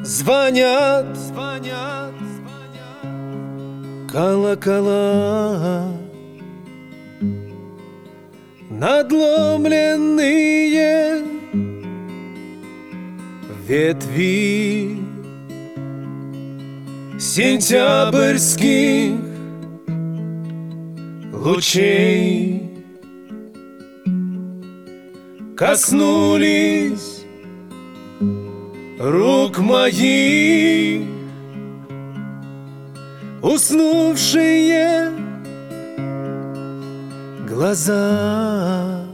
Звонят колокола, надломленные ветви сентябрьских лучей коснулись рук моих, уснувшие глаза.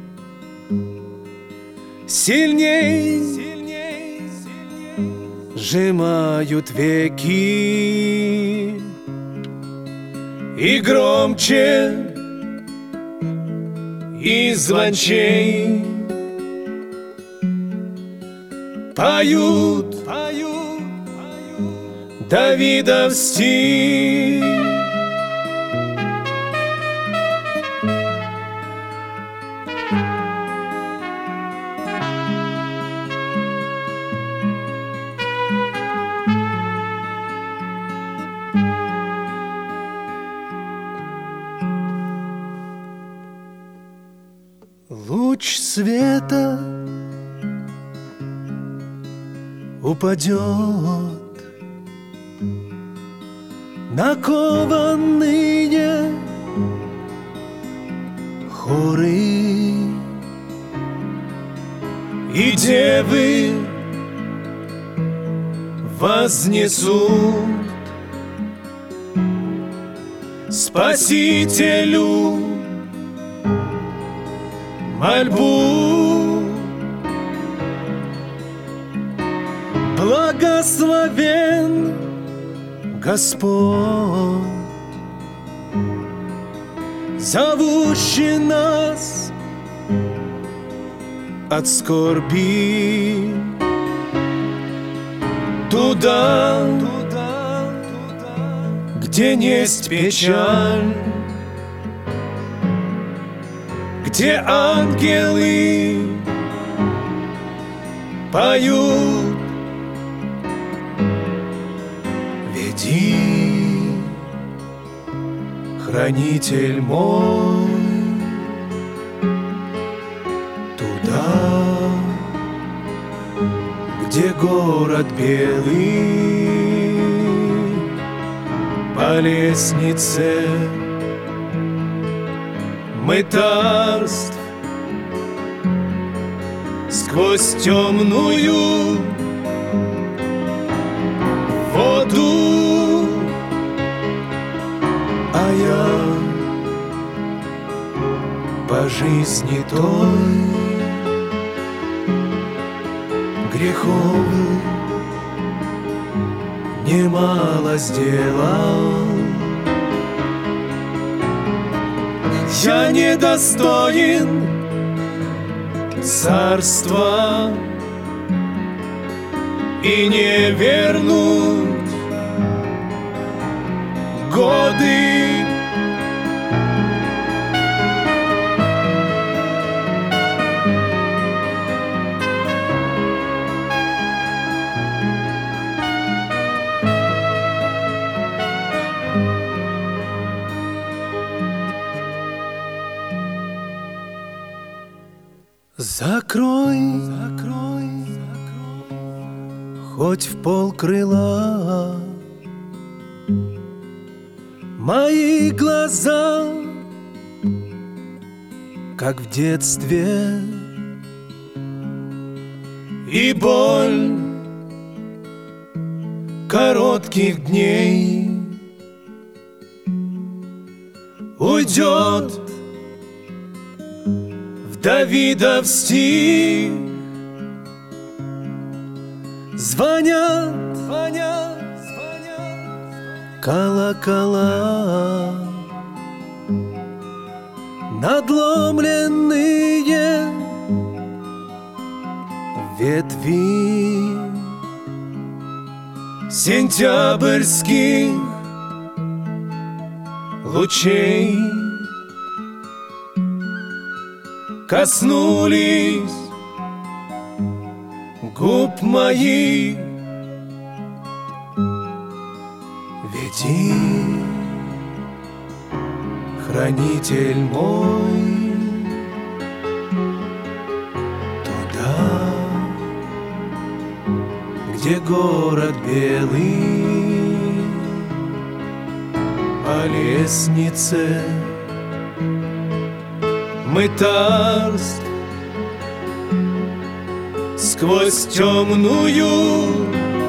Сильней сжимают веки, и громче, и звончей поют Давидов стих. Луч света упадет на кованые хоры, и девы вознесут Спасителю мольбу. Благословен Господь, зовущий нас от скорби туда, где несть печаль, где ангелы поют. Веди, хранитель мой, туда, где город белый, по лестнице мытарств, сквозь темную воду, а я по жизни той греховных немало сделал. Я недостоин царства и не вернуть годы. Закрой, хоть в полкрыла мои глаза, как в детстве, и боль коротких дней уйдет Давидов стих. Звонят колокола, надломленные ветви сентябрьских лучей коснулись губ моих, Иди, хранитель мой, туда, где город белый, по лестнице мытарств сквозь темную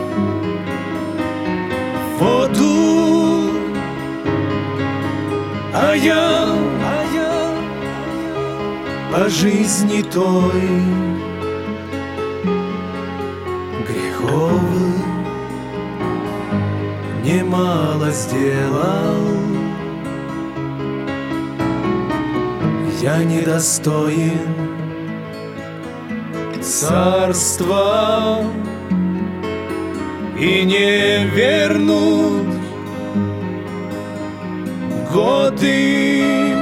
воду, а я по жизни той греховых немало сделал. Я недостоин царства и не вернуть годы